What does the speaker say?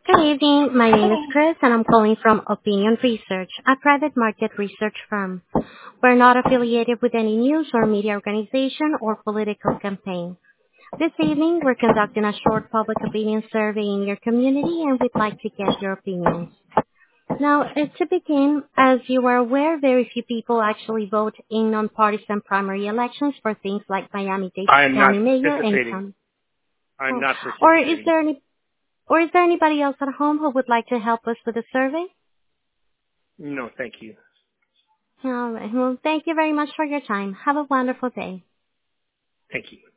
Good evening. My name is Chris, and I'm calling from Opinion Research, a private market research firm. We're not affiliated with any news or media organization or political campaign. This evening, we're conducting a short public opinion survey in your community, and we'd like to get your opinions. Now, to begin, as you are aware, very few people actually vote in nonpartisan primary elections for things like Miami-Dade I am not County Mayor and participating. County. I'm not Or is participating. there any Or is there anybody else at home who would like to help us with the survey? No, thank you. All right. Well, thank you very much for your time. Have a wonderful day. Thank you.